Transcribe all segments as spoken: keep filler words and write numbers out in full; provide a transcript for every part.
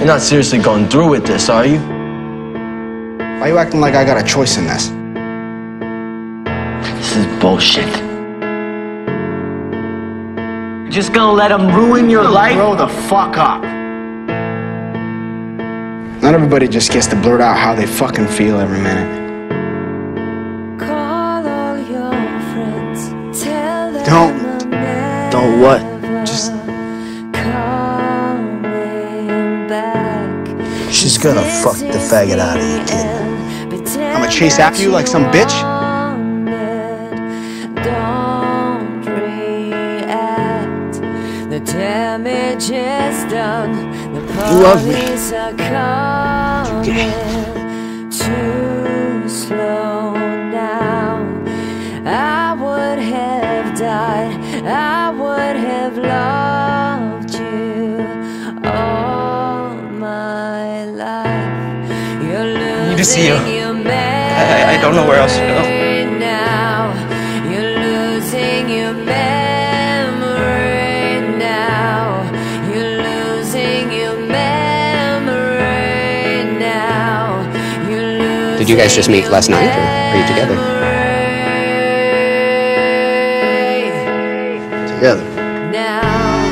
You're not seriously going through with this, are you? Why are you acting like I got a choice in this? This is bullshit. You're just gonna let him ruin your life? Grow the fuck up. Not everybody just gets to blurt out how they fucking feel every minute. Call all your friends, tell them Don't. Don't what? Just. coming back. She's gonna fuck the faggot out of you, kid. I'ma chase after you like some bitch? Don't react. The damage is done. The You love me. police are coming. Too slow now. I would have died. I would have loved you all my life. You're losing need to see you. your I, I don't know where else to go. now. You're losing your memory now. You're losing your memory now. You're losing Did you guys just meet last night, or are you together? Together. now.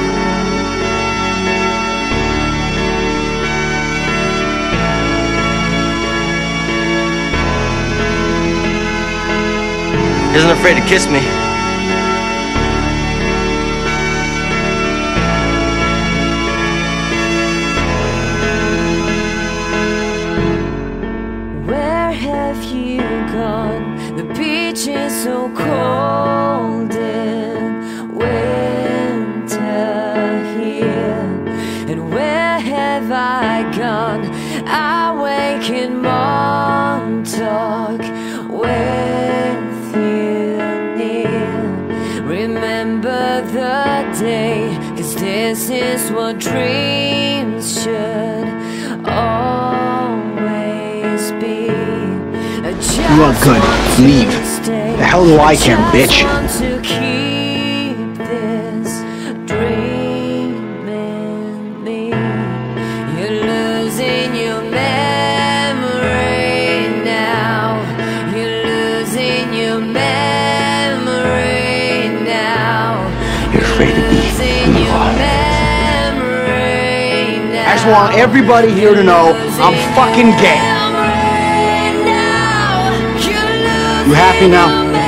He isn't afraid to kiss me. Where have you gone? The beach is so cold in winter here. And where have I gone? I wake in Montauk with you near. Remember the day, 'cause this is what dreams should always be. You are good. Leave. The hell do I care, bitch? To keep this dream in me. You're losing your memory now. You're losing your memory now. You're afraid of me. Losing your memory now. I just want everybody here to know I'm fucking gay. You happy now?